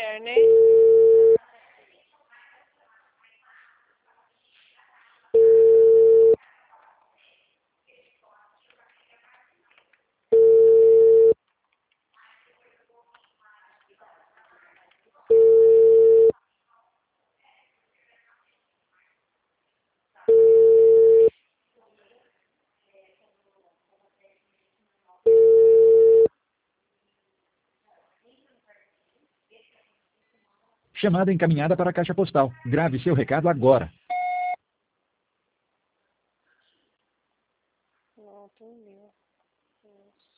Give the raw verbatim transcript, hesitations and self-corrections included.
mulher, né? Chamada encaminhada para a caixa postal. Grave seu recado agora. Não, atendeu. Nossa.